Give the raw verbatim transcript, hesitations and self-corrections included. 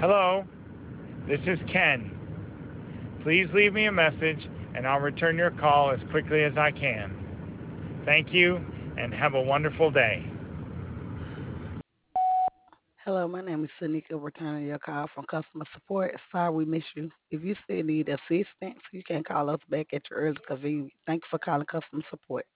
Hello, this is Ken. Please leave me a message and I'll return your call as quickly as I can. Thank you and have a wonderful day. Hello, my name is Sanika, returning your call from customer support. Sorry we missed you. If you still need assistance, you can call us back at your early convenience. Thank you for calling customer support.